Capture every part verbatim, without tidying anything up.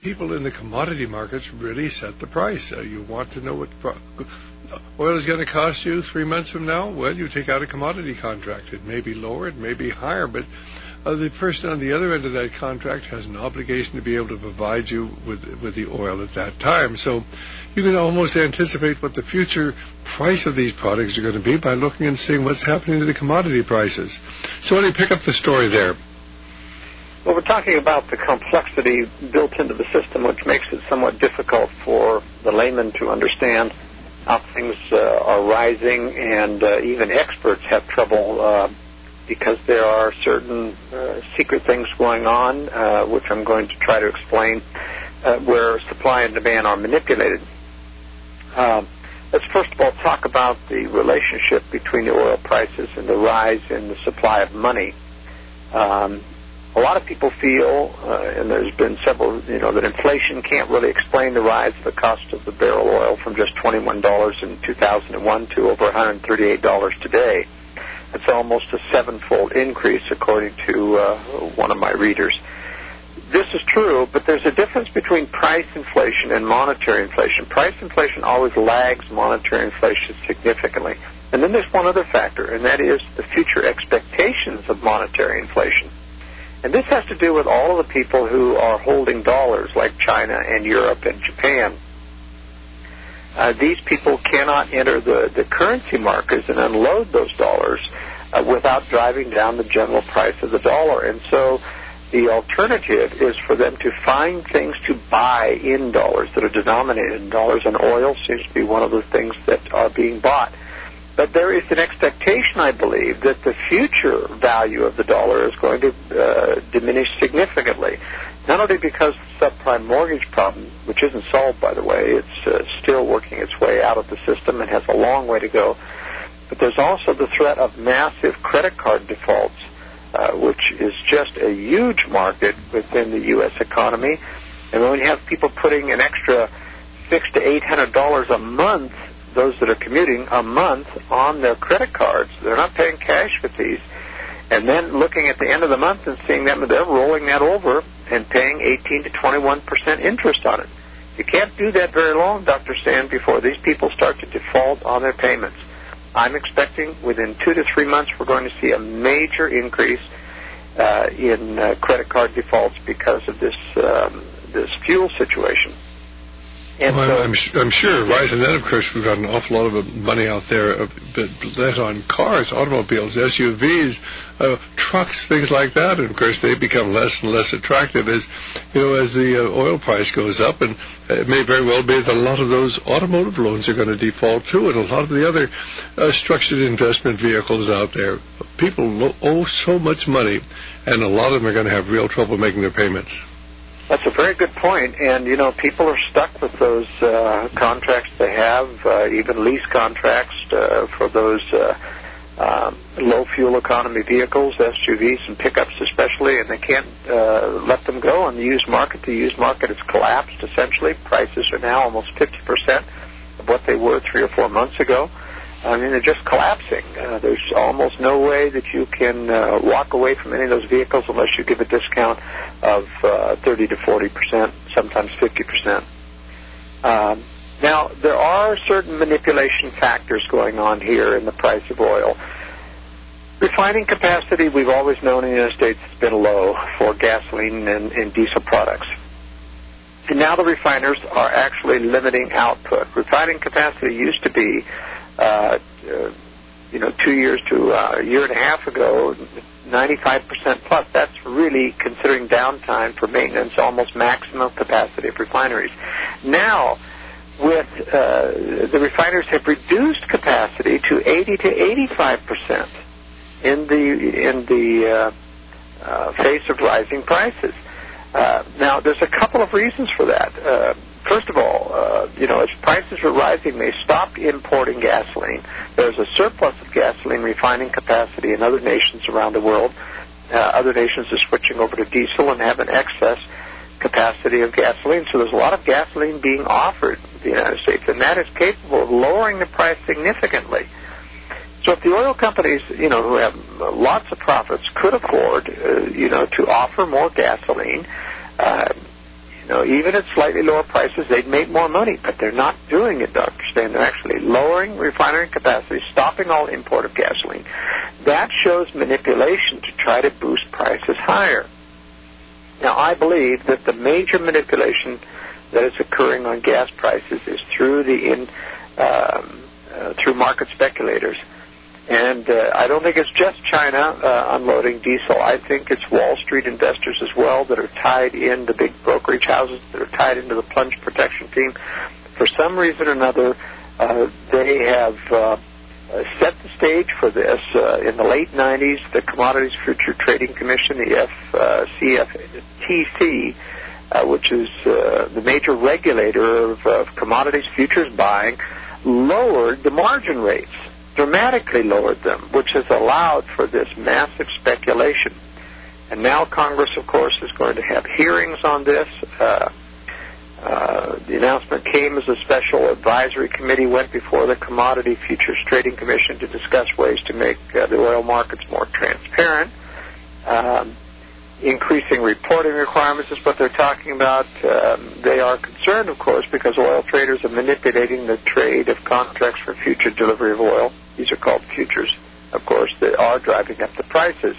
people in the commodity markets really set the price. Uh, you want to know what pro- oil is going to cost you three months from now? Well, you take out a commodity contract. It may be lower, it may be higher, but uh, the person on the other end of that contract has an obligation to be able to provide you with with the oil at that time. So you can almost anticipate what the future price of these products are going to be by looking and seeing what's happening to the commodity prices. So let me pick up the story there. Well, we're talking about the complexity built into the system, which makes it somewhat difficult for the layman to understand how things uh, are rising, and uh, even experts have trouble uh, because there are certain uh, secret things going on, uh, which I'm going to try to explain, uh, where supply and demand are manipulated. Uh, let's first of all talk about the relationship between the oil prices and the rise in the supply of money. Um, A lot of people feel, uh, and there's been several, you know, that inflation can't really explain the rise of the cost of the barrel of oil from just twenty-one dollars in two thousand one to over one hundred thirty-eight dollars today. That's almost a seven-fold increase, according to uh, one of my readers. This is true, but there's a difference between price inflation and monetary inflation. Price inflation always lags monetary inflation significantly. And then there's one other factor, and that is the future expectations of monetary inflation. And this has to do with all of the people who are holding dollars, like China and Europe and Japan. Uh, these people cannot enter the, the currency markets and unload those dollars uh, without driving down the general price of the dollar. And so the alternative is for them to find things to buy in dollars that are denominated in dollars, and oil seems to be one of the things that are being bought. But there is an expectation, I believe, that the future value of the dollar is going to uh, diminish significantly, not only because of the subprime mortgage problem, which isn't solved, by the way, it's uh, still working its way out of the system and has a long way to go, but there's also the threat of massive credit card defaults, uh, which is just a huge market within the U S economy. And when you have people putting an extra six to eight hundred dollars a month, those that are commuting, a month on their credit cards, they're not paying cash with these, and then looking at the end of the month and seeing them, they're rolling that over and paying eighteen to twenty-one percent interest on it. You can't do that very long, Doctor Sand, before these people start to default on their payments. I'm expecting within two to three months we're going to see a major increase uh, in uh, credit card defaults because of this um, this fuel situation. And well, so, I'm, I'm sure, right? And then, of course, we've got an awful lot of money out there uh, lent on cars, automobiles, S U Vs, uh, trucks, things like that. And, of course, they become less and less attractive as, you know, as the uh, oil price goes up. And it may very well be that a lot of those automotive loans are going to default, too, and a lot of the other uh, structured investment vehicles out there. People lo- owe so much money, and a lot of them are going to have real trouble making their payments. That's a very good point, and, you know, people are stuck with those uh, contracts they have, uh, even lease contracts uh, for those uh, uh, low fuel economy vehicles, S U Vs and pickups especially, and they can't uh, let them go on the used market. The used market has collapsed, essentially. Prices are now almost fifty percent of what they were three or four months ago. I mean, they're just collapsing. Uh, there's almost no way that you can uh, walk away from any of those vehicles unless you give a discount of uh, thirty to forty percent, sometimes fifty percent. Um, now, there are certain manipulation factors going on here in the price of oil. Refining capacity, we've always known in the United States, has been low for gasoline and, and diesel products. And now the refiners are actually limiting output. Refining capacity used to be Uh, uh, you know, two years to uh, a year and a half ago, ninety-five percent plus. That's really, considering downtime for maintenance, almost maximum capacity of refineries. Now, with uh, the refiners have reduced capacity to eighty to eighty-five percent in the in the uh, uh, face of rising prices. Uh, now, there's a couple of reasons for that. Uh, First of all, uh, you know, as prices were rising, they stopped importing gasoline. There's a surplus of gasoline refining capacity in other nations around the world. Uh, other nations are switching over to diesel and have an excess capacity of gasoline. So there's a lot of gasoline being offered in the United States, and that is capable of lowering the price significantly. So if the oil companies, you know, who have lots of profits could afford, uh, you know, to offer more gasoline, uh, You know, even at slightly lower prices, they'd make more money, but they're not doing it, Doctor Stan. They're actually lowering refinery capacity, stopping all import of gasoline. That shows manipulation to try to boost prices higher. Now, I believe that the major manipulation that is occurring on gas prices is through the in um, uh, through market speculators. And uh, I don't think it's just China uh, unloading diesel. I think it's Wall Street investors as well that are tied in, the big brokerage houses that are tied into the plunge protection team. For some reason or another, uh, they have uh, set the stage for this. Uh, in the late nineties, the Commodities Future Trading Commission, the F C F T C, uh, which is uh, the major regulator of, of commodities futures buying, lowered the margin rates. Dramatically lowered them, which has allowed for this massive speculation. And now Congress, of course, is going to have hearings on this. Uh, uh, the announcement came as a special advisory committee went before the Commodity Futures Trading Commission to discuss ways to make uh, the oil markets more transparent. Um, increasing reporting requirements is what they're talking about. Um, they are concerned, of course, because oil traders are manipulating the trade of contracts for future delivery of oil. These are called futures, of course, that are driving up the prices.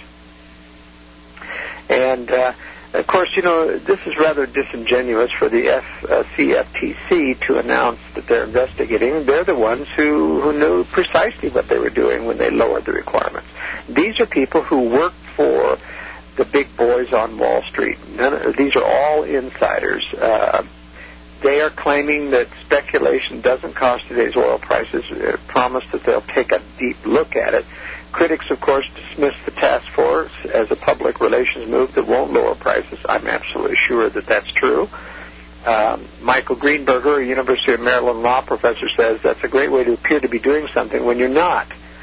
And, uh, of course, you know, this is rather disingenuous for the F, uh, C F T C to announce that they're investigating. They're the ones who, who knew precisely what they were doing when they lowered the requirements. These are people who work for the big boys on Wall Street. None of, these are all insiders. Uh, they are claiming that speculation doesn't cause today's oil prices. They promise that they'll take a deep look at it. Critics, of course, dismiss the task force as a public relations move that won't lower prices. I'm absolutely sure that that's true. Um, Michael Greenberger, a University of Maryland law professor, says that's a great way to appear to be doing something when you're not.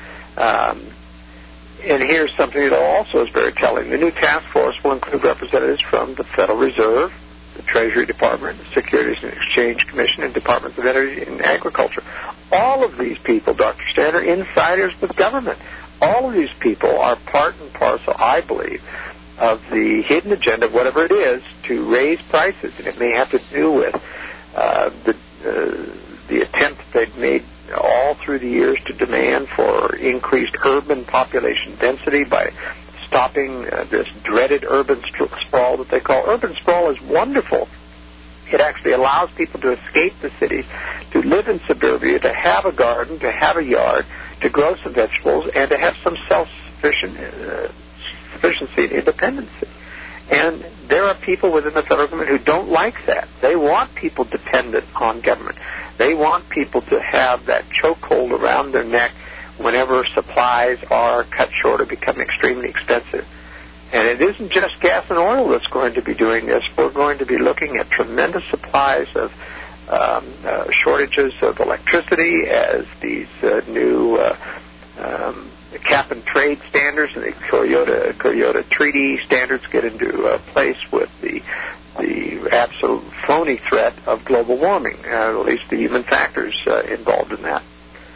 Um, And here's something that also is very telling. The new task force will include representatives from the Federal Reserve, the Treasury Department, the Securities and Exchange Commission, and Departments of Energy and Agriculture. All of these people, Doctor Stan, are insiders with government. All of these people are part and parcel, I believe, of the hidden agenda, whatever it is, to raise prices. And it may have to do with uh, the, uh, the attempt that they've made all through the years to demand for increased urban population density by stopping uh, this dreaded urban sprawl that they call. Urban sprawl is wonderful. It actually allows people to escape the cities, to live in suburbia, to have a garden, to have a yard, to grow some vegetables, and to have some self-sufficient uh, sufficiency and independence. And there are people within the federal government who don't like that. They want people dependent on government. They want people to have that chokehold around their neck whenever supplies are cut short or become extremely expensive. And it isn't just gas and oil that's going to be doing this. We're going to be looking at tremendous supplies of um, uh, shortages of electricity as these uh, new uh, um, cap and trade standards and the Kyoto, Kyoto Treaty standards get into uh, place with the the absolute phony threat of global warming, uh, at least the human factors uh, involved in that.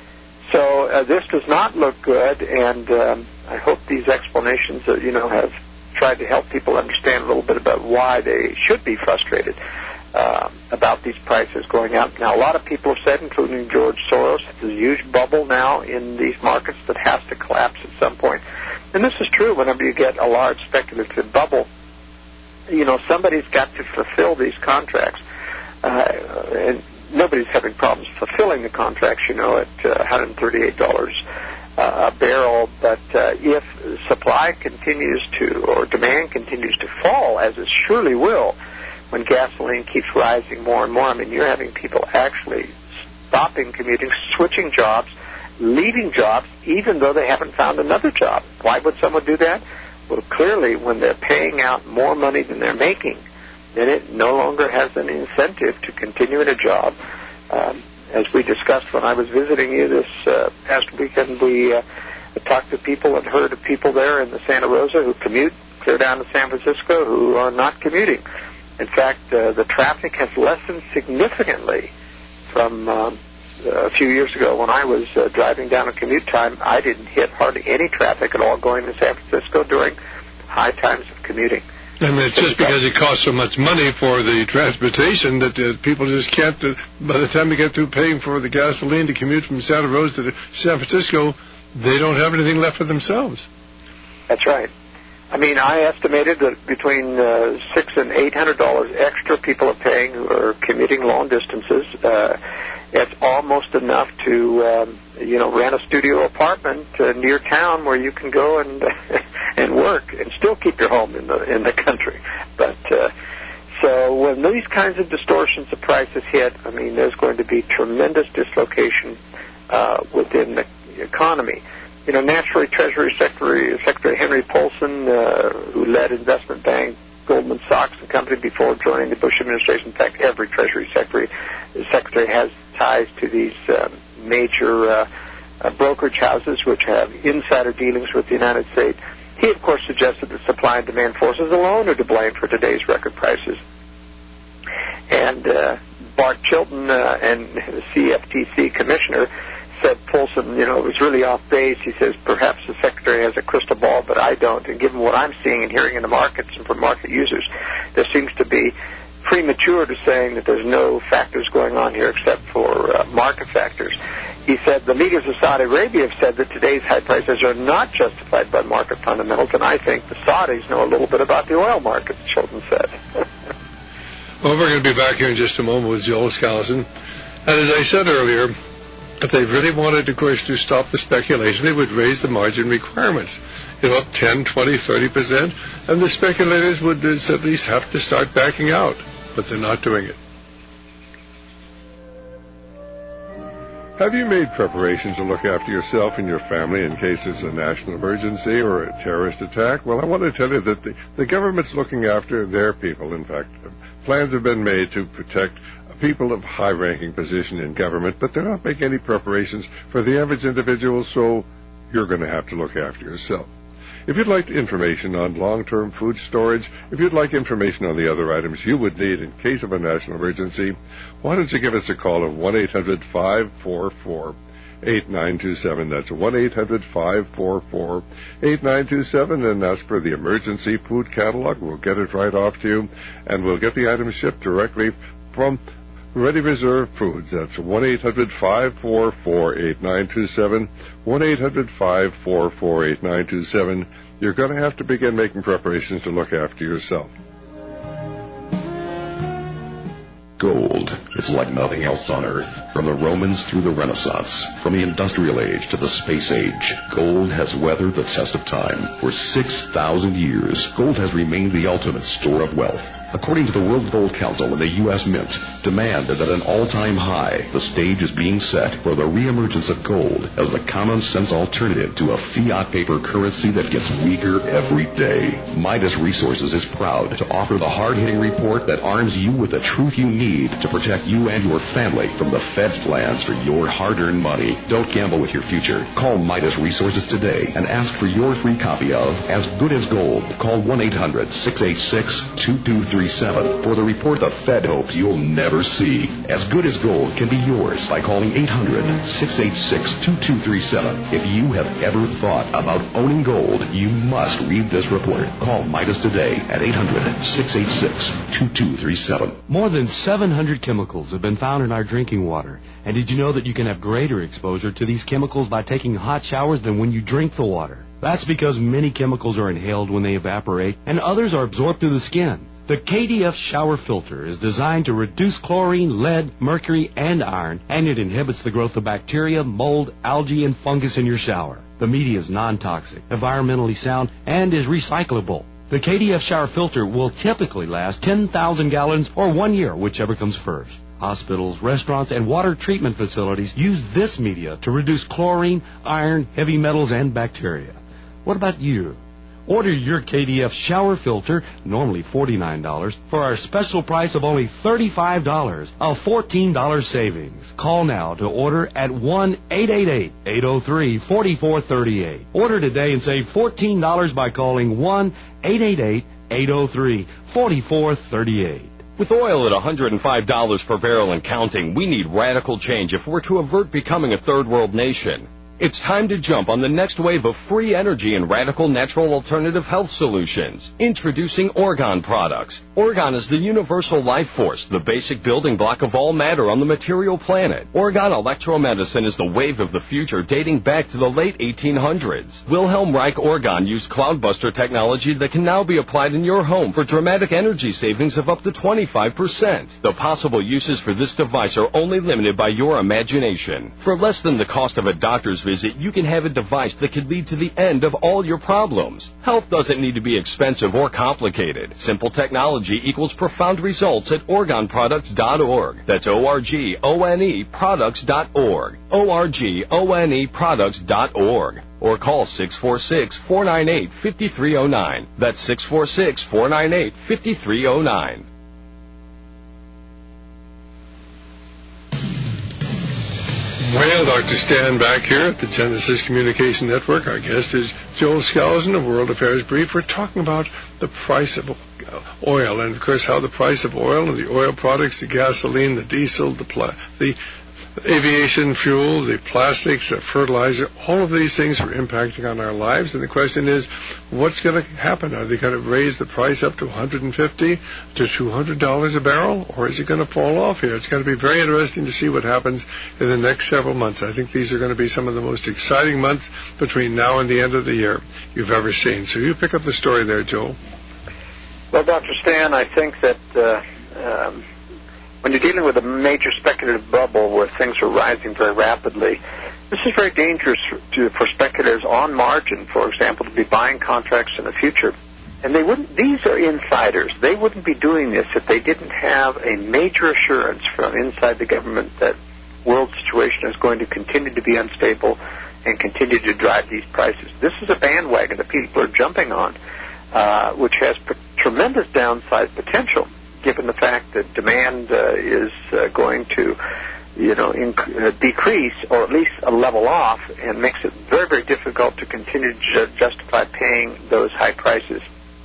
So uh, this does not look good, and um, I hope these explanations, uh, you know, have tried to help people understand a little bit about why they should be frustrated uh, about these prices going up. Now, a lot of people have said, including George Soros, there's a huge bubble now in these markets that has to collapse at some point. And this is true whenever you get a large speculative bubble. You know, somebody's got to fulfill these contracts. Uh, and nobody's having problems fulfilling the contracts, you know, at uh, one hundred thirty-eight dollars uh, a barrel. But uh, if supply continues to, or demand continues to fall, as it surely will, when gasoline keeps rising more and more, I mean, you're having people actually stopping commuting, switching jobs, leaving jobs, even though they haven't found another job. Why would someone do that? Well, clearly, when they're paying out more money than they're making, then it no longer has an incentive to continue in a job. Um, as we discussed when I was visiting you this uh, past weekend, we uh, talked to people and heard of people there in the Santa Rosa who commute clear down to San Francisco who are not commuting. In fact, uh, the traffic has lessened significantly from um, a few years ago when I was uh, driving down a commute time. I didn't hit hardly any traffic at all going to San Francisco during high times of commuting. I mean, it's just because it costs so much money for the transportation that uh, people just can't, uh, by the time they get through paying for the gasoline to commute from Santa Rosa to San Francisco, they don't have anything left for themselves. That's right. I mean, I estimated that between uh, six and eight hundred dollars extra people are paying who are commuting long distances. Uh, it's almost enough to, um, you know, rent a studio apartment uh, near town where you can go and and work and still keep your home in the in the country. But uh, so when these kinds of distortions of prices hit, I mean, there's going to be tremendous dislocation uh, within the economy. You know, naturally, Treasury Secretary, Secretary Henry Paulson, uh, who led investment bank Goldman Sachs and Company before joining the Bush administration. In fact, every Treasury Secretary, Secretary has ties to these um, major uh, uh, brokerage houses which have insider dealings with the United States. He, of course, suggested that supply and demand forces alone are to blame for today's record prices. And uh, Bart Chilton uh, and the C F T C commissioner said Paulson, you know, it was really off base. He says, perhaps the secretary has a crystal ball, but I don't. And given what I'm seeing and hearing in the markets and from market users, there seems to be premature to saying that there's no factors going on here except for uh, market factors. He said the leaders of Saudi Arabia have said that today's high prices are not justified by market fundamentals, and I think the Saudis know a little bit about the oil market, Chilton said. Well, we're going to be back here in just a moment with Joel Skousen. And as I said earlier, if they really wanted, of course, to stop the speculation, they would raise the margin requirements, you know, up ten, twenty, thirty percent, and the speculators would at least have to start backing out, but they're not doing it. Have you made preparations to look after yourself and your family in case there's a national emergency or a terrorist attack? Well, I want to tell you that the, the government's looking after their people. In fact, plans have been made to protect people of high-ranking position in government, but they're not making any preparations for the average individual, so you're going to have to look after yourself. If you'd like information on long-term food storage, if you'd like information on the other items you would need in case of a national emergency, why don't you give us a call of one eight hundred, five four four, eight nine two seven. That's one eight hundred, five four four, eight nine two seven, and ask for the emergency food catalog. We'll get it right off to you, and we'll get the items shipped directly from Ready Reserve Foods. That's one eight hundred, five four four, eight nine two seven, one eight hundred, five four four, eight nine two seven. You're going to have to begin making preparations to look after yourself. Gold. It's like nothing else on Earth. From the Romans through the Renaissance, from the Industrial Age to the Space Age, gold has weathered the test of time. For six thousand years, gold has remained the ultimate store of wealth. According to the World Gold Council and the U S Mint, demand is at an all-time high. The stage is being set for the reemergence of gold as the common-sense alternative to a fiat paper currency that gets weaker every day. Midas Resources is proud to offer the hard-hitting report that arms you with the truth you need to protect you and your family from the Fed's plans for your hard-earned money. Don't gamble with your future. Call Midas Resources today and ask for your free copy of As Good as Gold. Call one eight hundred, six eight six, two two three seven for the report the Fed hopes you'll never see. As Good as Gold can be yours by calling eight hundred, six eight six, two two three seven. If you have ever thought about owning gold, you must read this report. Call Midas today at eight hundred, six eight six, two two three seven. More than seven hundred chemicals have been found in our drinking water. And did you know that you can have greater exposure to these chemicals by taking hot showers than when you drink the water? That's because many chemicals are inhaled when they evaporate, and others are absorbed through the skin. The K D F shower filter is designed to reduce chlorine, lead, mercury, and iron, and it inhibits the growth of bacteria, mold, algae, and fungus in your shower. The media is non-toxic, environmentally sound, and is recyclable. The K D F shower filter will typically last ten thousand gallons or one year, whichever comes first. Hospitals, restaurants, and water treatment facilities use this media to reduce chlorine, iron, heavy metals, and bacteria. What about you? Order your K D F shower filter, normally forty-nine dollars, for our special price of only thirty-five dollars, a fourteen dollars savings. Call now to order at one eight eight eight, eight oh three, four four three eight. Order today and save fourteen dollars by calling one eight eight eight, eight oh three, four four three eight. With oil at one hundred five dollars per barrel and counting, we need radical change if we're to avert becoming a third world nation. It's time to jump on the next wave of free energy and radical natural alternative health solutions. Introducing Orgone products. Orgone is the universal life force, the basic building block of all matter on the material planet. Orgone electromedicine is the wave of the future dating back to the late eighteen hundreds. Wilhelm Reich Orgone used Cloudbuster technology that can now be applied in your home for dramatic energy savings of up to twenty-five percent. The possible uses for this device are only limited by your imagination. For less than the cost of a doctor's visit, you can have a device that could lead to the end of all your problems. Health doesn't need to be expensive or complicated. Simple technology equals profound results at orgone products dot org. That's O R G O N E products dot org. O R G O N E products dot org. Or call six four six, four nine eight, five three zero nine. That's six four six, four nine eight, five three zero nine. Well, Doctor Stan back here at the Genesis Communication Network. Our guest is Joel Skousen of World Affairs Brief. We're talking about the price of oil and, of course, how the price of oil and the oil products, the gasoline, the diesel, the pla- the aviation fuel, the plastics, the fertilizer, all of these things are impacting on our lives. And the question is, what's going to happen? Are they going to raise the price up to one hundred fifty dollars to two hundred dollars a barrel, or is it going to fall off here? It's going to be very interesting to see what happens in the next several months. I think these are going to be some of the most exciting months between now and the end of the year you've ever seen. So you pick up the story there, Joel. Well, Doctor Stan, I think that uh, um, when you're dealing with a major speculative bubble where things are rising very rapidly, this is very dangerous to, for speculators on margin, for example, to be buying contracts in the future. And they wouldn't; these are insiders. They wouldn't be doing this if they didn't have a major assurance from inside the government that world situation is going to continue to be unstable and continue to drive these prices. This is a bandwagon that people are jumping on, uh, which has p- tremendous downside potential, given the fact that demand uh, is uh, going to, you know, inc- uh, decrease or at least uh, level off, and makes it very, very difficult to continue to ju- justify paying those high prices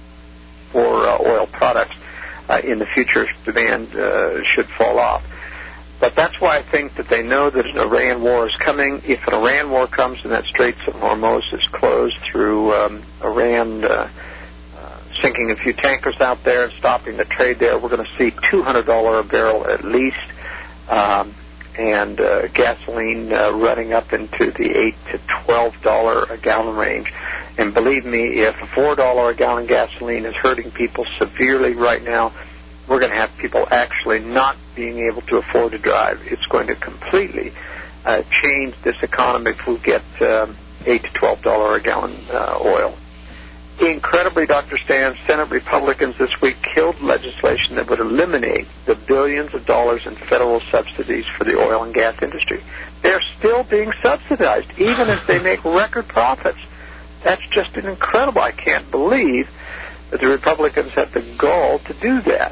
for uh, oil products uh, in the future if demand uh, should fall off. But that's why I think that they know that an Iran war is coming. If an Iran war comes and that Straits of Hormuz is closed through um, Iran uh, sinking a few tankers out there and stopping the trade there, we're going to see two hundred dollars a barrel at least, um, and uh, gasoline uh, running up into the eight to twelve dollars a gallon range. And believe me, if four dollars a gallon gasoline is hurting people severely right now, we're going to have people actually not being able to afford to drive. It's going to completely uh, change this economy if we get um, eight to twelve dollars a gallon uh, oil. Incredibly, Doctor Stan, Senate Republicans this week killed legislation that would eliminate the billions of dollars in federal subsidies for the oil and gas industry. They're still being subsidized, even as they make record profits. That's just an incredible. I can't believe that the Republicans had the gall to do that.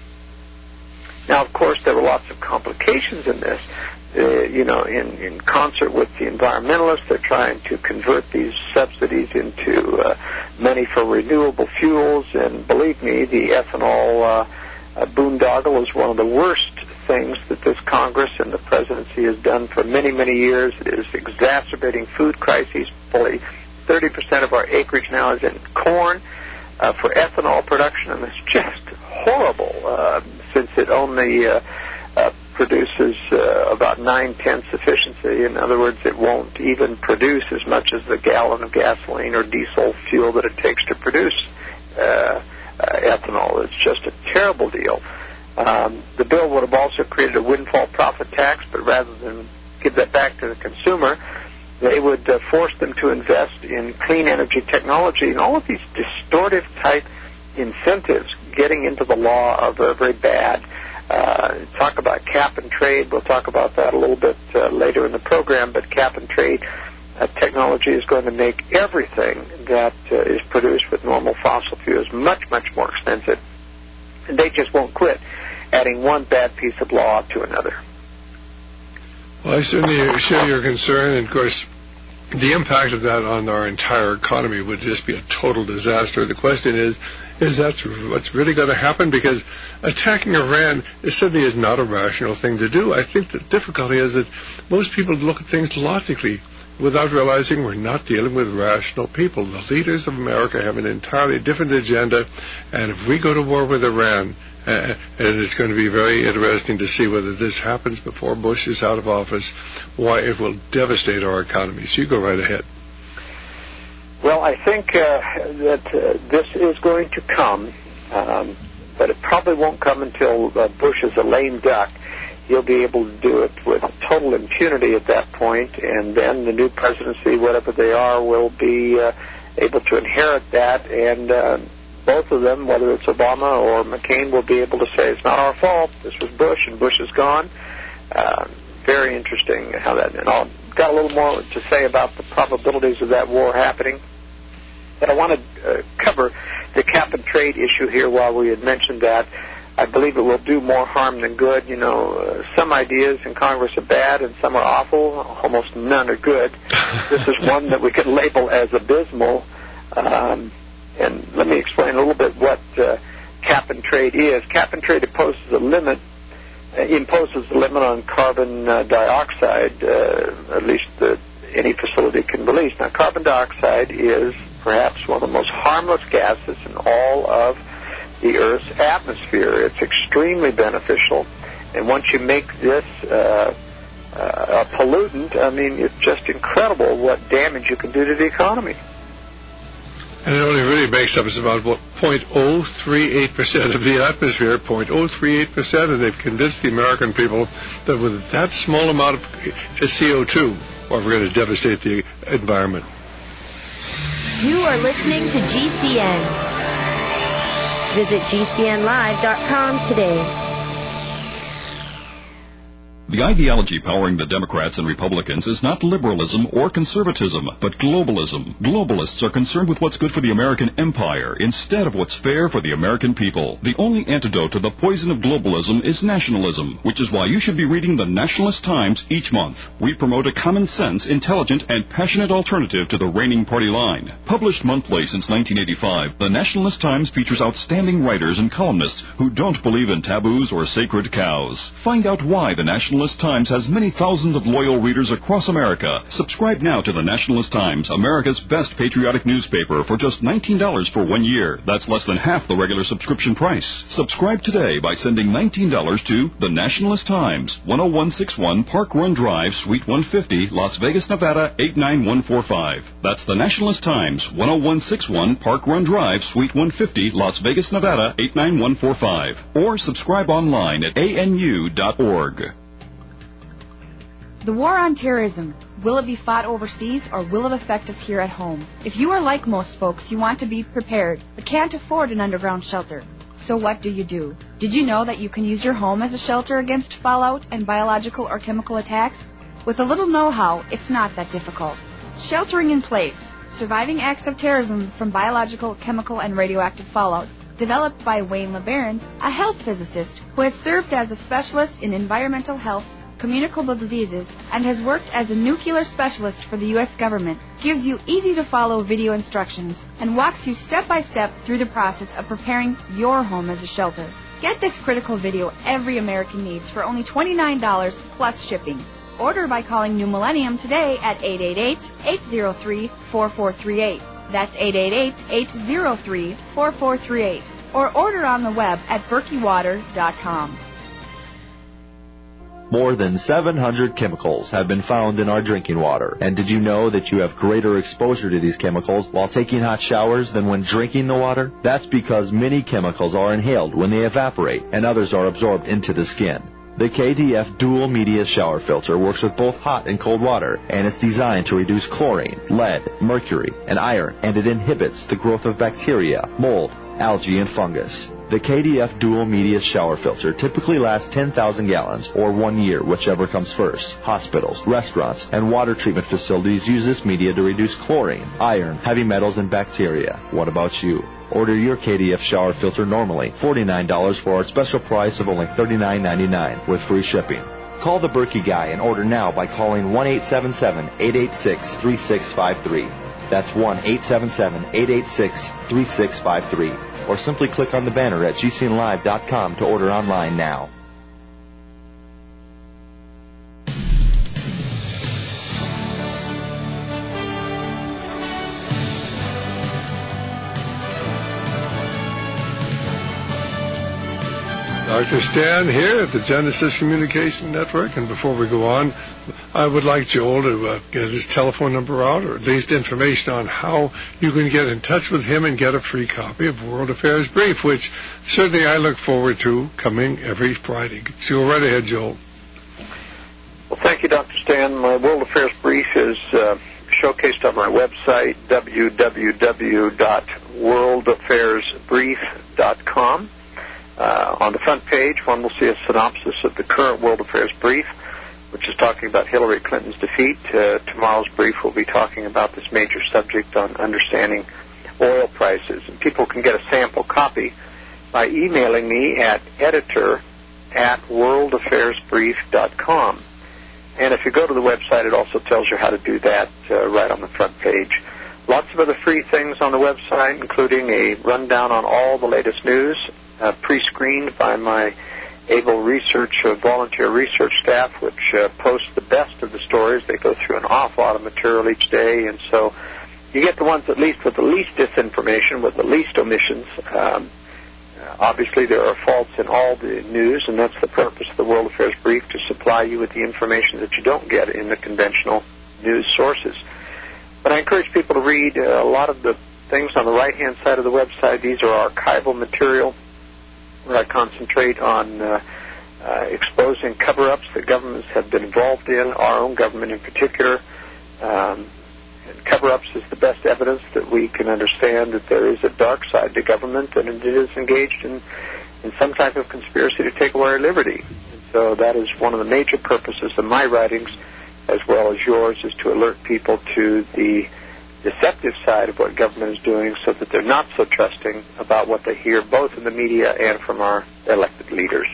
Now, of course, there were lots of complications in this. Uh, you know, in, in concert with the environmentalists, they're trying to convert these subsidies into uh, money for renewable fuels. And believe me, the ethanol uh, uh, boondoggle is one of the worst things that this Congress and the presidency has done for many, many years. It is exacerbating food crises. Fully thirty percent of our acreage now is in corn uh, for ethanol production, and it's just horrible uh, since it only uh, uh, produces uh, about nine-tenths efficiency. In other words, it won't even produce as much as the gallon of gasoline or diesel fuel that it takes to produce uh, uh, ethanol. It's just a terrible deal. Um, the bill would have also created a windfall profit tax, but rather than give that back to the consumer, they would uh, force them to invest in clean energy technology. And all of these distortive type incentives getting into the law are very, very bad. Uh, talk about cap and trade. We'll talk about that a little bit uh, later in the program, but cap and trade uh, technology is going to make everything that uh, is produced with normal fossil fuels much, much more expensive. And they just won't quit adding one bad piece of law to another. Well, I certainly share your concern, and of course, the impact of that on our entire economy would just be a total disaster. The question is, is that what's really going to happen? Because attacking Iran certainly is not a rational thing to do. I think the difficulty is that most people look at things logically. without realizing we're not dealing with rational people. The leaders of America have an entirely different agenda, and if we go to war with Iran, uh, and it's going to be very interesting to see whether this happens before Bush is out of office, why it will devastate our economy. So you go right ahead. Well, I think uh, that uh, this is going to come, um, but it probably won't come until uh, Bush is a lame duck. He'll be able to do it with total impunity at that point, and then the new presidency, whatever they are, will be uh, able to inherit that, and uh, both of them, whether it's Obama or McCain, will be able to say, it's not our fault, this was Bush, and Bush is gone. Uh, very interesting how that, and I've got a little more to say about the probabilities of that war happening, but I want to uh, cover the cap and trade issue here while we had mentioned that. I believe it will do more harm than good. You know, uh, some ideas in Congress are bad and some are awful. Almost none are good. This is one that we could label as abysmal. Um, and let me explain a little bit what uh, cap and trade is. Cap and trade imposes a limit, uh, imposes a limit on carbon uh, dioxide, uh, at least uh, any facility can release. Now, carbon dioxide is perhaps one of the most harmless gases in all of the Earth's atmosphere. It's extremely beneficial, and once you make this uh, uh, a pollutant, I mean, it's just incredible what damage you can do to the economy. And it only really makes up, it's about, what, zero point zero three eight percent of the atmosphere, zero point zero three eight percent, and they've convinced the American people that with that small amount of C O two, well, we're going to devastate the environment. You are listening to G C N. Visit G C N live dot com today. The ideology powering the Democrats and Republicans is not liberalism or conservatism, but globalism. Globalists are concerned with what's good for the American empire instead of what's fair for the American people. The only antidote to the poison of globalism is nationalism, which is why you should be reading the Nationalist Times each month. We promote a common sense, intelligent, and passionate alternative to the reigning party line. Published monthly since nineteen eighty-five, the Nationalist Times features outstanding writers and columnists who don't believe in taboos or sacred cows. Find out why the Nationalist Times has many thousands of loyal readers across America. Subscribe now to the Nationalist Times, America's best patriotic newspaper, for just nineteen dollars for one year. That's less than half the regular subscription price. Subscribe today by sending nineteen dollars to the Nationalist Times, one oh one six one Park Run Drive, Suite one fifty, Las Vegas, Nevada, eight nine one four five. That's the Nationalist Times, one oh one six one Park Run Drive, Suite one fifty, Las Vegas, Nevada, eight nine one four five. Or subscribe online at A N U dot org. The war on terrorism, will it be fought overseas or will it affect us here at home? If you are like most folks, you want to be prepared, but can't afford an underground shelter. So what do you do? Did you know that you can use your home as a shelter against fallout and biological or chemical attacks? With a little know-how, it's not that difficult. Sheltering in Place, Surviving Acts of Terrorism from Biological, Chemical, and Radioactive Fallout, developed by Wayne LeBaron, a health physicist who has served as a specialist in environmental health, communicable diseases, and has worked as a nuclear specialist for the U S government, gives you easy-to-follow video instructions and walks you step-by-step through the process of preparing your home as a shelter. Get this critical video every American needs for only twenty-nine dollars plus shipping. Order by calling New Millennium today at eight eight eight, eight oh three, four four three eight. That's eight eight eight, eight oh three, four four three eight. Or order on the web at berkey water dot com. More than seven hundred chemicals have been found in our drinking water. And did you know that you have greater exposure to these chemicals while taking hot showers than when drinking the water? That's because many chemicals are inhaled when they evaporate, and others are absorbed into the skin. The K D F Dual Media Shower Filter works with both hot and cold water, and it's designed to reduce chlorine, lead, mercury, and iron, and it inhibits the growth of bacteria, mold, algae, and fungus. The K D F Dual Media Shower Filter typically lasts ten thousand gallons, or one year, whichever comes first. Hospitals, restaurants, and water treatment facilities use this media to reduce chlorine, iron, heavy metals, and bacteria. What about you? Order your K D F shower filter normally forty-nine dollars for our special price of only thirty-nine ninety-nine with free shipping. Call the Berkey Guy and order now by calling one eight seven seven, eight eight six, three six five three. That's one eight seven seven, eight eight six, three six five three. Or simply click on the banner at G C N live dot com to order online now. Doctor Stan here at the Genesis Communication Network. And before we go on, I would like Joel to uh, get his telephone number out, or at least information on how you can get in touch with him and get a free copy of World Affairs Brief, which certainly I look forward to coming every Friday. So go right ahead, Joel. Well, thank you, Doctor Stan. My World Affairs Brief is uh, showcased on my website, w w w dot world affairs brief dot com. Uh, on the front page, one will see a synopsis of the current World Affairs Brief, which is talking about Hillary Clinton's defeat. Uh, tomorrow's brief will be talking about this major subject on understanding oil prices. And people can get a sample copy by emailing me at editor at world affairs brief dot com. And if you go to the website, it also tells you how to do that uh, right on the front page. Lots of other free things on the website, including a rundown on all the latest news, uh, pre-screened by my able research, uh, volunteer research staff, which uh, posts the best of the stories. They go through an awful lot of material each day, and so you get the ones at least with the least disinformation, with the least omissions. Um, Obviously, there are faults in all the news, and that's the purpose of the World Affairs Brief, to supply you with the information that you don't get in the conventional news sources. But I encourage people to read uh, a lot of the things on the right-hand side of the website. These are archival material where I concentrate on uh, uh, exposing cover-ups that governments have been involved in, our own government in particular. Um, And cover-ups is the best evidence that we can understand that there is a dark side to government, and it is engaged in, in some type of conspiracy to take away our liberty. And so that is one of the major purposes of my writings, as well as yours, is to alert people to the deceptive side of what government is doing so that they're not so trusting about what they hear, both in the media and from our elected leaders.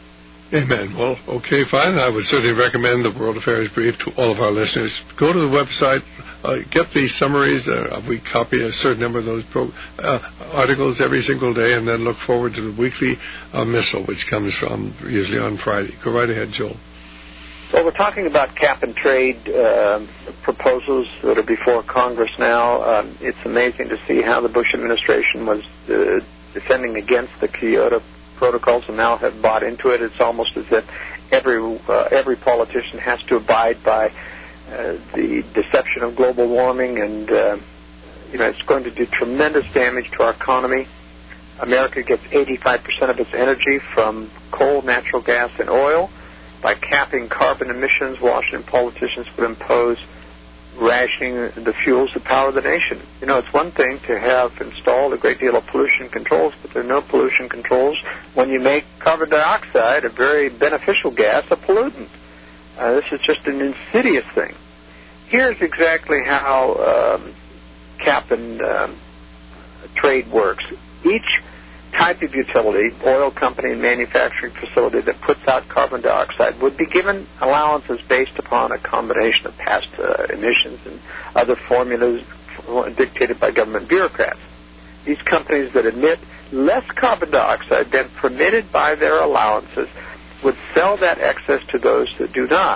Amen. Well, okay, fine. I would certainly recommend the World Affairs Brief to all of our listeners. Go to the website, uh, get these summaries. Uh, we copy a certain number of those pro- uh, articles every single day, and then look forward to the weekly uh, missile, which comes from usually on Friday. Go right ahead, Joel. Well, we're talking about cap-and-trade uh, proposals that are before Congress now. Um, it's amazing to see how the Bush administration was uh, defending against the Kyoto protocols and now have bought into it. It's almost as if every uh, every politician has to abide by uh, the deception of global warming, and uh, you know it's going to do tremendous damage to our economy. America gets eighty-five percent of its energy from coal, natural gas, and oil. By capping carbon emissions, Washington politicians would impose rationing the fuels that power the nation. You know, it's one thing to have installed a great deal of pollution controls, but there are no pollution controls when you make carbon dioxide, a very beneficial gas, a pollutant. Uh, this is just an insidious thing. Here's exactly how um, cap and um, trade works. Each type of utility, oil company and manufacturing facility that puts out carbon dioxide would be given allowances based upon a combination of past uh, emissions and other formulas dictated by government bureaucrats. These companies that emit less carbon dioxide than permitted by their allowances would sell that excess to those that do not.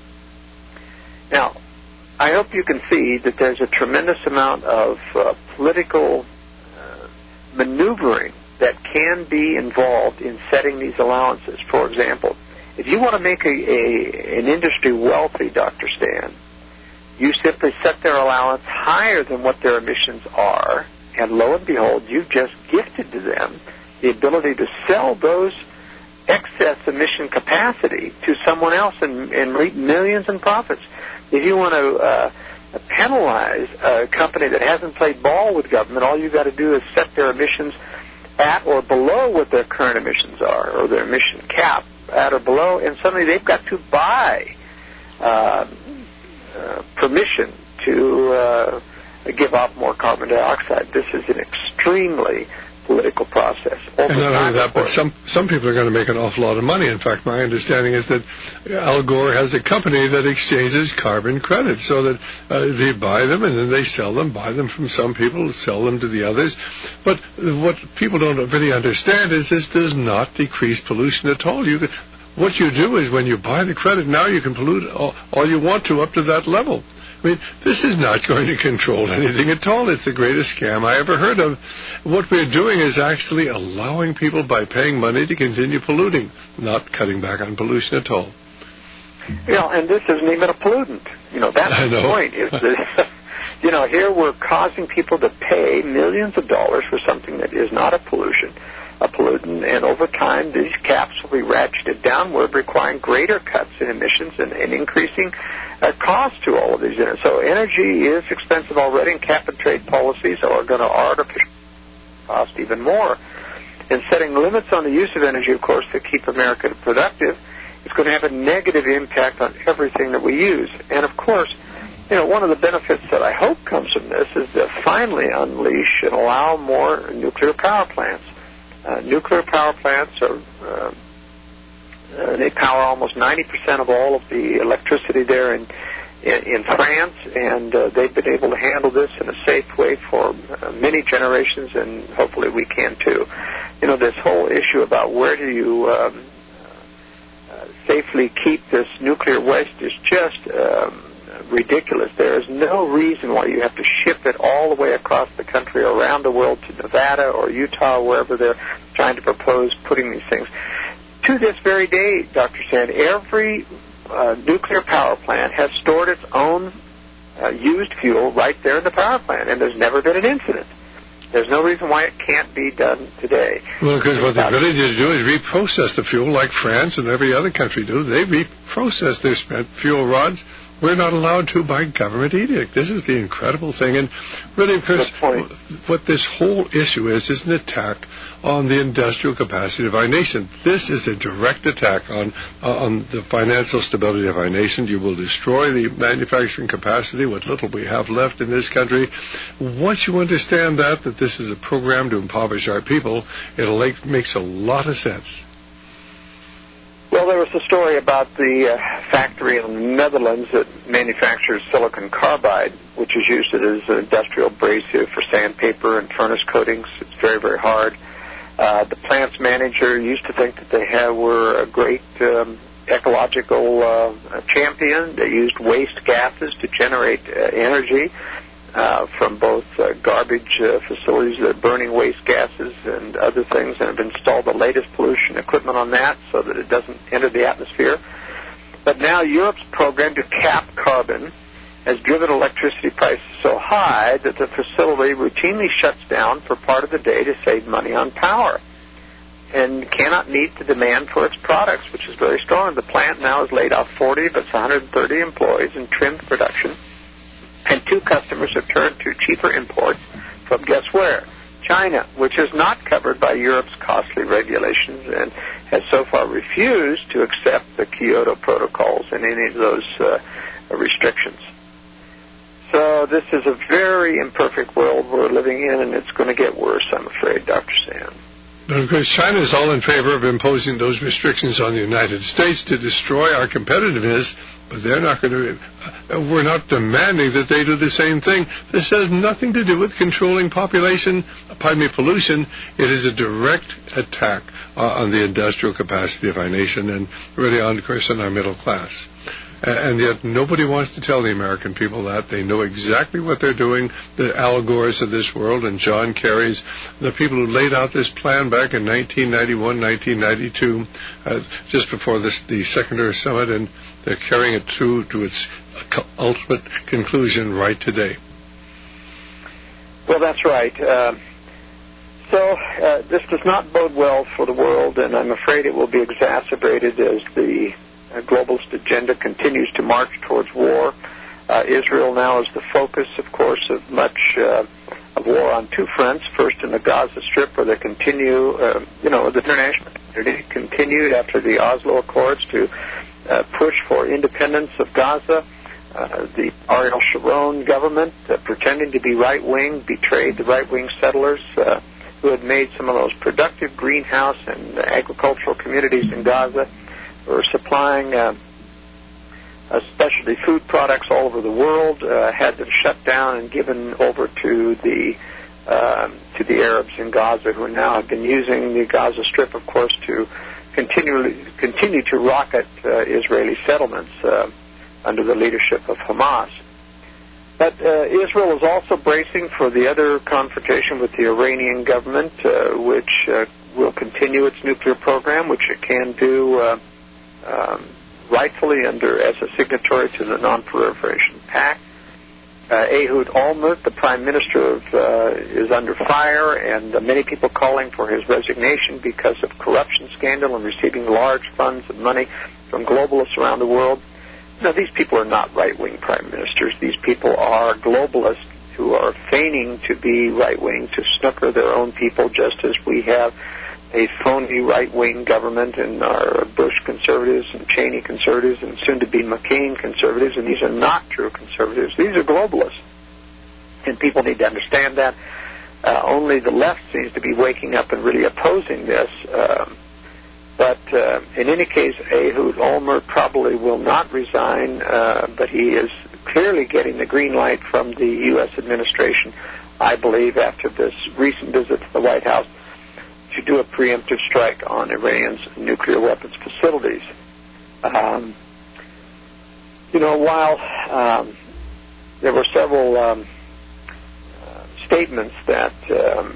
Now, I hope you can see that there's a tremendous amount of uh, political uh, maneuvering that can be involved in setting these allowances. For example, if you want to make a, a, an industry wealthy, Doctor Stan, you simply set their allowance higher than what their emissions are, and lo and behold, you've just gifted to them the ability to sell those excess emission capacity to someone else and, and reap millions in profits. If you want to uh, penalize a company that hasn't played ball with government, all you've got to do is set their emissions at or below what their current emissions are, or their emission cap at or below, and suddenly they've got to buy uh, uh, permission to uh, give off more carbon dioxide. This is an extremely political process. And not only that, but some some people are going to make an awful lot of money. In fact, my understanding is that Al Gore has a company that exchanges carbon credits, so that uh, they buy them and then they sell them, buy them from some people, sell them to the others. But what people don't really understand is this does not decrease pollution at all. You, what you do is when you buy the credit, now you can pollute all, all you want to up to that level. I mean, this is not going to control anything at all. It's the greatest scam I ever heard of. What we're doing is actually allowing people, by paying money, to continue polluting, not cutting back on pollution at all. You know, and this isn't even a pollutant. You know, that's I know. the point. Is this, you know, here we're causing people to pay millions of dollars for something that is not a pollution, a pollutant, and over time these caps will be ratcheted downward, requiring greater cuts in emissions and, and increasing uh, cost to all of these. So energy is expensive already, and cap-and-trade policies are going to artificially cost even more. And setting limits on the use of energy, of course, to keep America productive, is going to have a negative impact on everything that we use. And, of course, you know, one of the benefits that I hope comes from this is to finally unleash and allow more nuclear power plants. Uh, nuclear power plants are, uh, uh, they power almost ninety percent of all of the electricity there in, in, in France, and uh, they've been able to handle this in a safe way for uh, many generations, and hopefully we can too. You know, this whole issue about where do you um, uh, safely keep this nuclear waste is just um, ridiculous. There is no reason why you have to ship it all the way across the country, around the world, to Nevada or Utah, wherever they're trying to propose putting these things. To this very day, Doctor Sand, every uh, nuclear power plant has stored its own uh, used fuel right there in the power plant, and there's never been an incident. There's no reason why it can't be done today. Well, because what they really need to do is reprocess the fuel like France and every other country do. They reprocess their spent fuel rods. We're not allowed to by government edict. This is the incredible thing. And really, of course, what this whole issue is, is an attack on the industrial capacity of our nation. This is a direct attack on uh, on the financial stability of our nation. You will destroy the manufacturing capacity, what little we have left in this country. Once you understand that, that this is a program to impoverish our people, it'll make, makes a lot of sense. Well, there was a story about the uh, factory in the Netherlands that manufactures silicon carbide, which is used as an industrial abrasive for sandpaper and furnace coatings. It's very, very hard. Uh, the plant's manager used to think that they had, were a great um, ecological uh, champion. They used waste gases to generate uh, energy uh, from both uh, garbage uh, facilities that are burning waste gases and other things, and have installed the latest pollution equipment on that so that it doesn't enter the atmosphere. But now Europe's program to cap carbon has driven electricity prices so high that the facility routinely shuts down for part of the day to save money on power and cannot meet the demand for its products, which is very strong. The plant now has laid off forty of its one hundred thirty employees and trimmed production, and two customers have turned to cheaper imports from, guess where? China, which is not covered by Europe's costly regulations and has so far refused to accept the Kyoto protocols and any of those uh, restrictions. So this is a very imperfect world we're living in, and it's going to get worse, I'm afraid, Doctor Sand. But of course, China is all in favor of imposing those restrictions on the United States to destroy our competitiveness, but they're not going to, uh, we're not demanding that they do the same thing. This has nothing to do with controlling population, pardon me, pollution. It is a direct attack uh, on the industrial capacity of our nation and really, on, of course, on our middle class. And yet nobody wants to tell the American people that. They know exactly what they're doing. The Al Gores of this world and John Kerry's, the people who laid out this plan back in nineteen ninety-one, nineteen ninety-two, uh, just before this, the Second Earth Summit, and they're carrying it through to its ultimate conclusion right today. Well, that's right. Uh, so uh, this does not bode well for the world, and I'm afraid it will be exacerbated as the Uh, globalist agenda continues to march towards war. Uh, Israel now is the focus, of course, of much uh, of war on two fronts. First, in the Gaza Strip, where they continue, uh, you know, the international community continued after the Oslo Accords to uh, push for independence of Gaza. Uh, the Ariel Sharon government, uh, pretending to be right-wing, betrayed the right-wing settlers uh, who had made some of those productive greenhouse and agricultural communities in Gaza. We're supplying uh, uh, specialty food products all over the world, uh, had them shut down and given over to the uh, to the Arabs in Gaza, who now have been using the Gaza Strip, of course, to continually continue to rocket uh, Israeli settlements uh, under the leadership of Hamas. But uh, Israel is also bracing for the other confrontation with the Iranian government, uh, which uh, will continue its nuclear program, which it can do uh, um, rightfully under as a signatory to the Non-Proliferation Pact. Uh, Ehud Olmert, the Prime Minister, of, uh, is under fire, and uh, many people calling for his resignation because of corruption scandal and receiving large funds of money from globalists around the world. Now, these people are not right-wing prime ministers. These people are globalists who are feigning to be right-wing to snooker their own people, just as we have a phony right-wing government and our Bush conservatives and Cheney conservatives and soon-to-be McCain conservatives, and these are not true conservatives. These are globalists, and people need to understand that. Uh, only the left seems to be waking up and really opposing this. Um, but uh, in any case, Ehud Olmert probably will not resign, uh, but he is clearly getting the green light from the U S administration, I believe, after this recent visit to the White House, to do a preemptive strike on Iran's nuclear weapons facilities. Um, you know, while um, there were several um, uh, statements that um,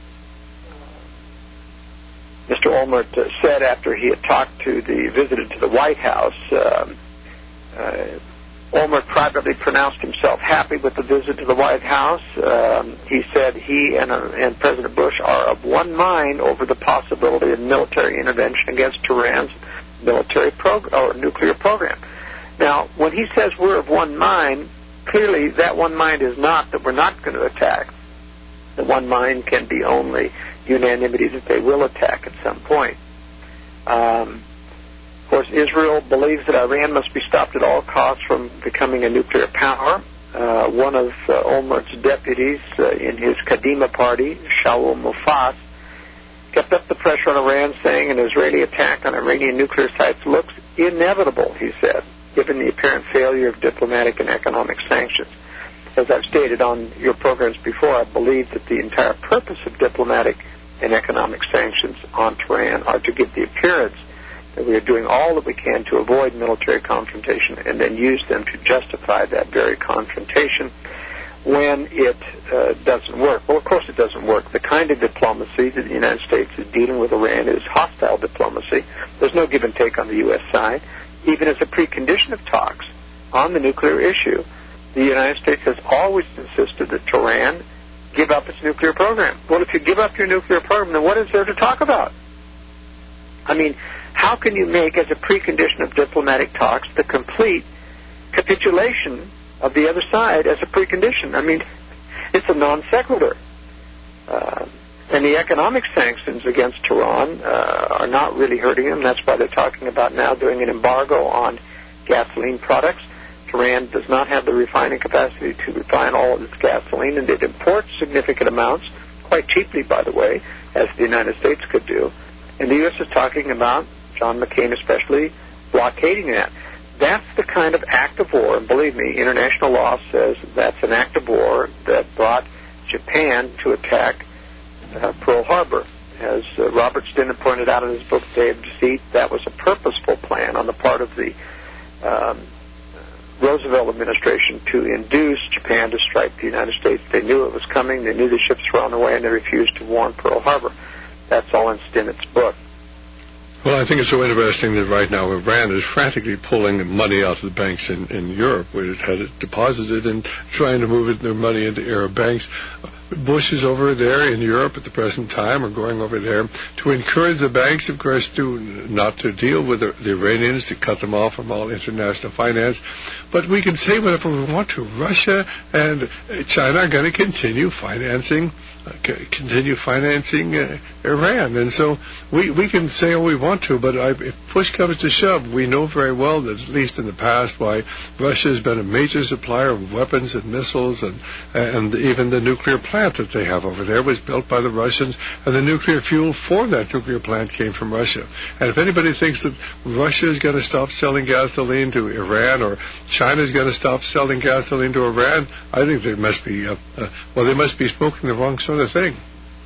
Mister Olmert uh, said after he had talked to the visited to the White House, um, uh, Olmert privately pronounced himself happy with the visit to the White House. Um, he said he and, uh, and President Bush are of one mind over the possibility of military intervention against Iran's military prog- or nuclear program. Now, when he says we're of one mind, clearly that one mind is not that we're not going to attack. The one mind can be only unanimity that they will attack at some point. Um, Of course, Israel believes that Iran must be stopped at all costs from becoming a nuclear power. Uh, one of uh, Olmert's deputies uh, in his Kadima party, Shaul Mofaz, kept up the pressure on Iran, saying an Israeli attack on Iranian nuclear sites looks inevitable, he said, given the apparent failure of diplomatic and economic sanctions. As I've stated on your programs before, I believe that the entire purpose of diplomatic and economic sanctions on Tehran are to give the appearance that we are doing all that we can to avoid military confrontation and then use them to justify that very confrontation when it uh, doesn't work. Well, of course it doesn't work. The kind of diplomacy that the United States is dealing with Iran is hostile diplomacy. There's no give and take on the U S side. Even as a precondition of talks on the nuclear issue, the United States has always insisted that Tehran give up its nuclear program. Well, if you give up your nuclear program, then what is there to talk about? I mean, how can you make as a precondition of diplomatic talks the complete capitulation of the other side as a precondition? I mean, it's a non sequitur. Uh, and the economic sanctions against Tehran uh, are not really hurting them. That's why they're talking about now doing an embargo on gasoline products. Tehran does not have the refining capacity to refine all of its gasoline, and it imports significant amounts, quite cheaply, by the way, as the United States could do. And the U S is talking about, John McCain especially, blockading that. That's the kind of act of war, and believe me, international law says that's an act of war that brought Japan to attack uh, Pearl Harbor. As uh, Robert Stinner pointed out in his book, Day of Deceit, that was a purposeful plan on the part of the um, Roosevelt administration to induce Japan to strike the United States. They knew it was coming, they knew the ships were on the way, and they refused to warn Pearl Harbor. That's all in Stinnett's book. Well, I think it's so interesting that right now Iran is frantically pulling money out of the banks in, in Europe, where it had it deposited, and trying to move it, their money into Arab banks. Bush is over there in Europe at the present time, or going over there, to encourage the banks, of course, to not to deal with the, the Iranians, to cut them off from all international finance. But we can say whatever we want to. Russia and China are going to continue financing Uh, continue financing uh, Iran. And so we, we can say all we want to, but I, if push comes to shove, we know very well that, at least in the past, why Russia has been a major supplier of weapons and missiles, and, and even the nuclear plant that they have over there was built by the Russians, and the nuclear fuel for that nuclear plant came from Russia. And if anybody thinks that Russia is going to stop selling gasoline to Iran, or China is going to stop selling gasoline to Iran, I think they must be, uh, uh, well, they must be smoking the wrong sort of thing.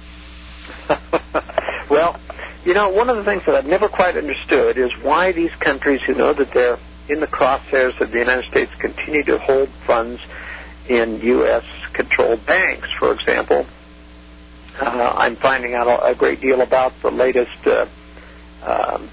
Well, you know, one of the things that I've never quite understood is why these countries who know that they're in the crosshairs of the United States continue to hold funds in U S-controlled banks. For example, uh, I'm finding out a great deal about the latest uh, um,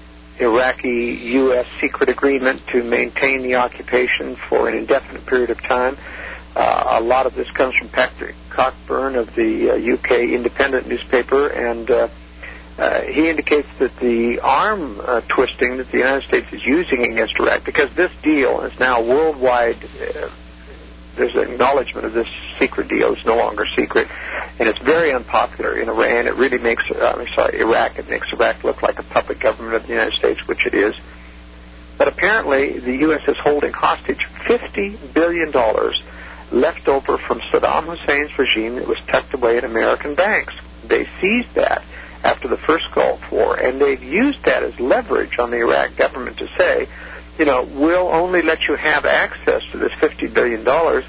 Iraqi-U S secret agreement to maintain the occupation for an indefinite period of time. Uh, a lot of this comes from Patrick Cockburn of the uh, U K Independent newspaper, and uh, uh, he indicates that the arm uh, twisting that the United States is using against Iraq, because this deal is now worldwide, uh, there's an acknowledgement of this secret deal. It's no longer secret, and it's very unpopular in Iran. It really makes, uh, I'm sorry, Iraq, it makes Iraq look like a puppet government of the United States, which it is. But apparently the U S is holding hostage fifty billion dollars left over from Saddam Hussein's regime that was tucked away in American banks. They seized that after the first Gulf War, and they've used that as leverage on the Iraq government to say, you know, we'll only let you have access to this fifty billion dollars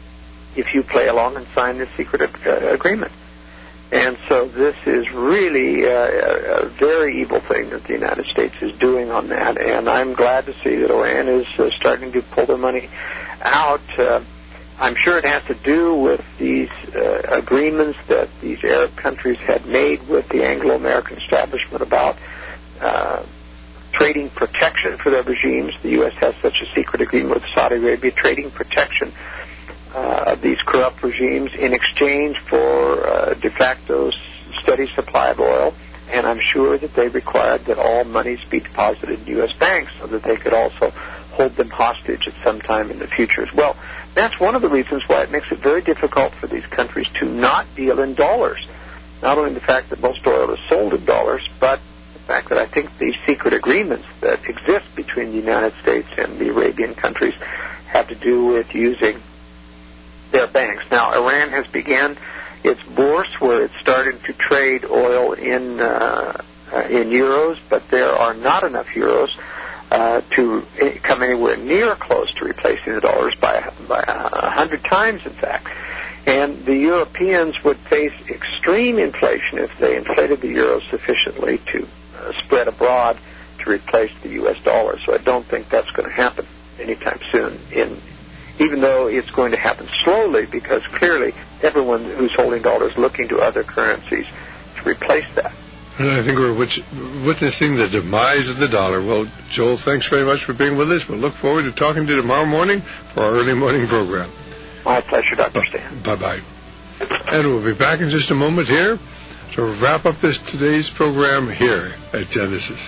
if you play along and sign this secret uh, agreement. And so this is really uh, a very evil thing that the United States is doing on that, and I'm glad to see that Iran is uh, starting to pull their money out. Uh, I'm sure it has to do with these uh, agreements that these Arab countries had made with the Anglo-American establishment about uh, trading protection for their regimes. The U S has such a secret agreement with Saudi Arabia, trading protection uh, of these corrupt regimes in exchange for uh, de facto steady supply of oil. And I'm sure that they required that all monies be deposited in U S banks so that they could also hold them hostage at some time in the future as well. That's one of the reasons why it makes it very difficult for these countries to not deal in dollars. Not only the fact that most oil is sold in dollars, but the fact that I think these secret agreements that exist between the United States and the Arabian countries have to do with using their banks. Now, Iran has began its bourse where it's starting to trade oil in uh, in euros, but there are not enough euros Uh, to come anywhere near close to replacing the dollars by, by a hundred times, in fact. And the Europeans would face extreme inflation if they inflated the euro sufficiently to uh, spread abroad to replace the U S dollar. So I don't think that's going to happen anytime soon, in, even though it's going to happen slowly, because clearly everyone who's holding dollars is looking to other currencies to replace that. I think we're witnessing the demise of the dollar. Well, Joel, thanks very much for being with us. We'll look forward to talking to you tomorrow morning for our early morning program. My pleasure, Doctor Stan. Bye-bye. And we'll be back in just a moment here to wrap up this today's program here at Genesis.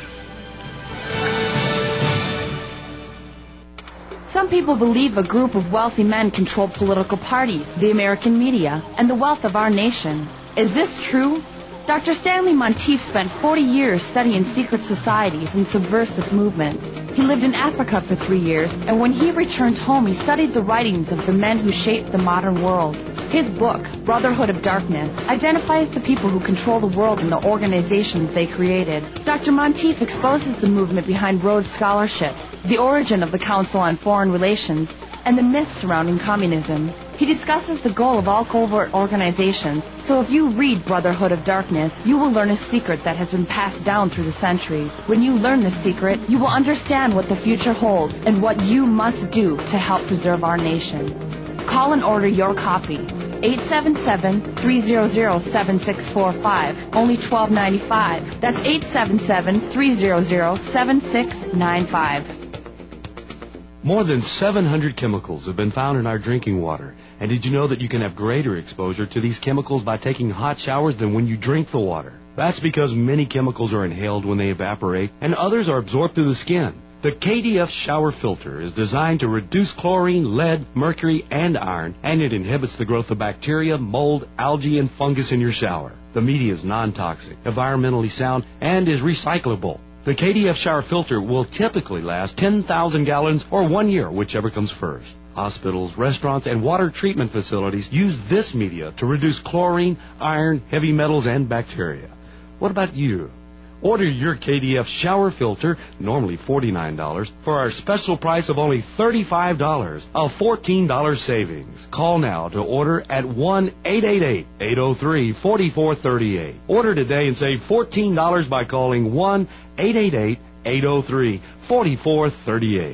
Some people believe a group of wealthy men control political parties, the American media, and the wealth of our nation. Is this true? Doctor Stanley Monteith spent forty years studying secret societies and subversive movements. He lived in Africa for three years, and when he returned home, he studied the writings of the men who shaped the modern world. His book, Brotherhood of Darkness, identifies the people who control the world and the organizations they created. Doctor Monteith exposes the movement behind Rhodes Scholarships, the origin of the Council on Foreign Relations, and the myths surrounding communism. He discusses the goal of all covert organizations, so if you read Brotherhood of Darkness, you will learn a secret that has been passed down through the centuries. When you learn this secret, you will understand what the future holds and what you must do to help preserve our nation. Call and order your copy. eight seven seven, three hundred, seven six four five, only twelve ninety-five. That's eight seven seven, three hundred, seven six nine five. More than seven hundred chemicals have been found in our drinking water. And did you know that you can have greater exposure to these chemicals by taking hot showers than when you drink the water? That's because many chemicals are inhaled when they evaporate, and others are absorbed through the skin. The K D F shower filter is designed to reduce chlorine, lead, mercury, and iron, and it inhibits the growth of bacteria, mold, algae, and fungus in your shower. The media is non-toxic, environmentally sound, and is recyclable. The K D F shower filter will typically last ten thousand gallons or one year, whichever comes first. Hospitals, restaurants, and water treatment facilities use this media to reduce chlorine, iron, heavy metals, and bacteria. What about you? Order your K D F shower filter, normally forty-nine dollars, for our special price of only thirty-five dollars, a fourteen dollars savings. Call now to order at one eight eight eight, eight oh three, four four three eight. Order today and save fourteen dollars by calling one eight eight eight, eight oh three, four four three eight.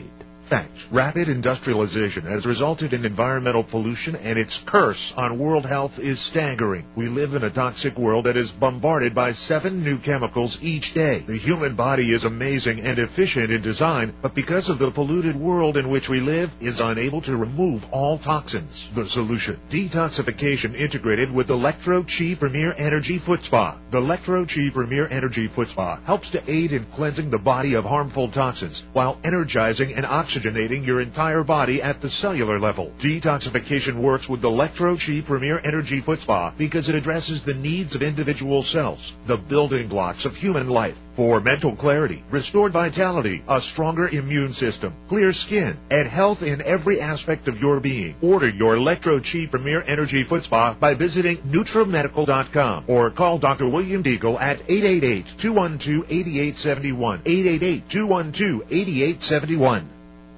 Fact. Rapid industrialization has resulted in environmental pollution, and its curse on world health is staggering. We live in a toxic world that is bombarded by seven new chemicals each day. The human body is amazing and efficient in design, but because of the polluted world in which we live, is unable to remove all toxins. The solution: detoxification integrated with Electro-Chi Premier Energy Foot Spa. The Electro-Chi Premier Energy Foot Spa helps to aid in cleansing the body of harmful toxins while energizing and oxygenating your entire body at the cellular level. Detoxification works with the Electro-Chi Premier Energy Foot Spa because it addresses the needs of individual cells, the building blocks of human life. For mental clarity, restored vitality, a stronger immune system, clear skin, and health in every aspect of your being. Order your Electro-Chi Premier Energy Foot Spa by visiting Nutramedical dot com or call Doctor William Deagle at eight eight eight, two one two, eight eight seven one, eight eight eight, two one two, eight eight seven one.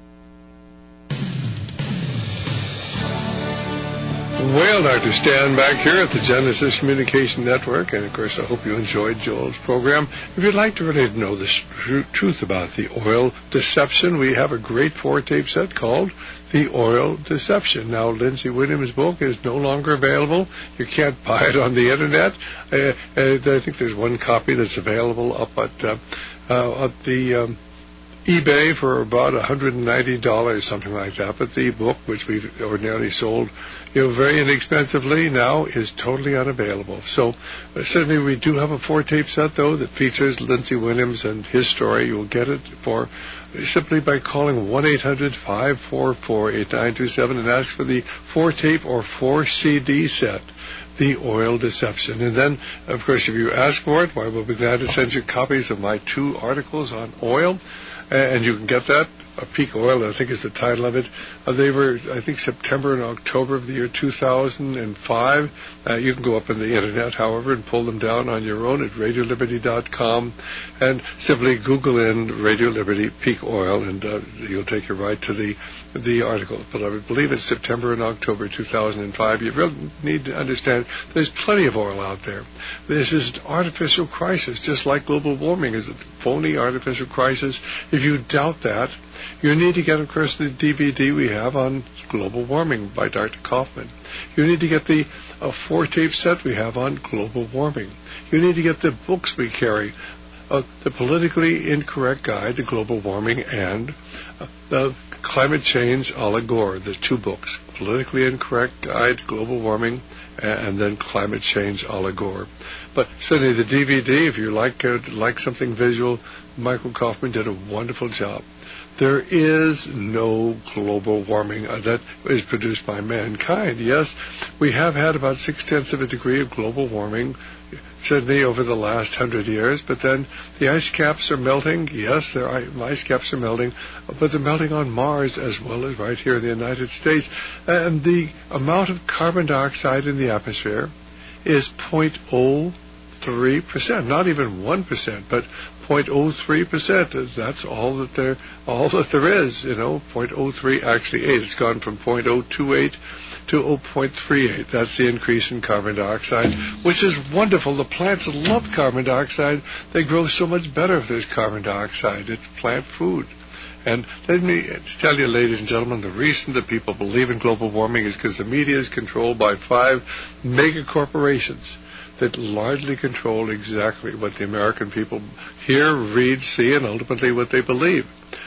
Well, Doctor Stan back here at the Genesis Communication Network, and of course I hope you enjoyed Joel's program. If you'd like to really know the tr- truth about the oil deception, we have a great four-tape set called The Oil Deception. Now, Lindsay Williams' book is no longer available. You can't buy it on the Internet. Uh, and I think there's one copy that's available up at, uh, uh, at the... Um, eBay for about one hundred ninety dollars, something like that. But the book, which we've ordinarily sold, you know, very inexpensively, now is totally unavailable. So uh, certainly we do have a four-tape set, though, that features Lindsay Williams and his story. You'll get it for simply by calling one eight hundred, five four four, eight nine two seven and ask for the four-tape or four-C D set, The Oil Deception. And then, of course, if you ask for it, why, we'll be glad to send you copies of my two articles on oil. And you can get that, uh, Peak Oil, I think is the title of it. Uh, they were, I think, September and October of the year two thousand five. Uh, you can go up on the Internet, however, and pull them down on your own at radio liberty dot com. And simply Google in Radio Liberty Peak Oil, and uh, you'll take you right to the the article. But I believe it's September and October two thousand five. You really need to understand there's plenty of oil out there. This is an artificial crisis, just like global warming is a phony artificial crisis. If you doubt that, you need to get, of course, the D V D we have on global warming by Doctor Kaufman. You need to get the uh, four-tape set we have on global warming. You need to get the books we carry, uh, The Politically Incorrect Guide to Global Warming and uh, The Climate Change a la Gore, the two books, Politically Incorrect Guide to Global Warming and then Climate Change a la Gore. But certainly the D V D, if you like uh, like something visual, Michael Kaufman did a wonderful job. There is no global warming uh, that is produced by mankind. Yes, we have had about six-tenths of a degree of global warming, certainly over the last hundred years, but then the ice caps are melting. Yes, the ice caps are melting, but they're melting on Mars as well as right here in the United States. And the amount of carbon dioxide in the atmosphere is zero point zero three percent, not even one percent, but zero point zero three percent. That's all that there, all that there is, you know, zero point zero three, actually eight. It's gone from zero point zero two eight to zero point three eight. That's the increase in carbon dioxide, which is wonderful. The plants love carbon dioxide. They grow so much better if there's carbon dioxide. It's plant food. And let me tell you, ladies and gentlemen, the reason that people believe in global warming is because the media is controlled by five mega corporations that largely control exactly what the American people hear, read, see, and ultimately what they believe.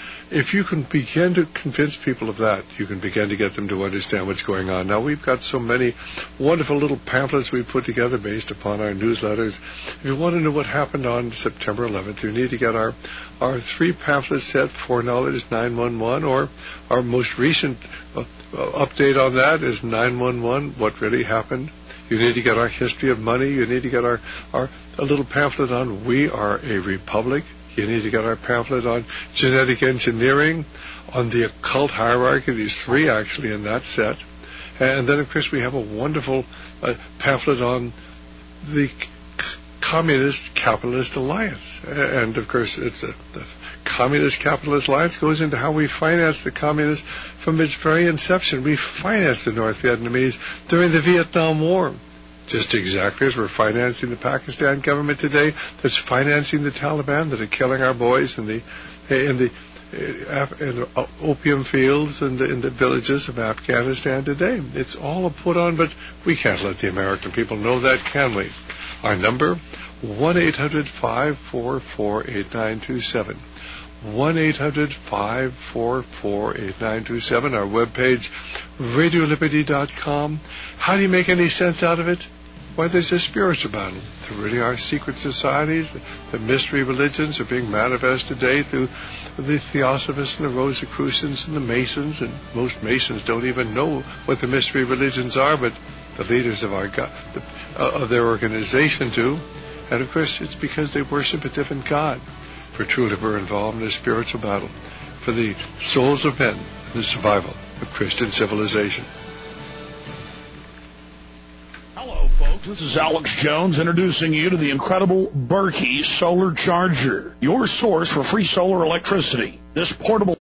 If you can begin to convince people of that, you can begin to get them to understand what's going on. Now, we've got so many wonderful little pamphlets we put together based upon our newsletters. If you want to know what happened on September eleventh, you need to get our, our three pamphlet set, Foreknowledge nine one one, or our most recent uh, update on that is nine one one, What Really Happened. You need to get our History of Money. You need to get our, our a little pamphlet on We Are a Republic. You need to get our pamphlet on genetic engineering, on the occult hierarchy, these three actually in that set. And then, of course, we have a wonderful uh, pamphlet on the c- Communist Capitalist Alliance. And, of course, it's a, the Communist Capitalist Alliance goes into how we finance the communists from its very inception. We financed the North Vietnamese during the Vietnam War, just exactly as we're financing the Pakistan government today, that's financing the Taliban that are killing our boys in the in the in the opium fields and in the villages of Afghanistan today. It's all a put on, but we can't let the American people know that, can we? Our number, one eight hundred five four four eight nine two seven. one eight hundred five four four eight nine two seven. Our webpage, radio liberty dot com. How do you make any sense out of it? Why, there's a spiritual battle. There really are secret societies. The mystery religions are being manifested today through the Theosophists and the Rosicrucians and the Masons, and most Masons don't even know what the mystery religions are, but the leaders of our God, the, uh, of their organization do. And of course, it's because they worship a different God. For truly, we're involved in a spiritual battle for the souls of men and the survival of Christian civilization. Hello, folks. This is Alex Jones introducing you to the incredible Berkey Solar Charger, your source for free solar electricity. This portable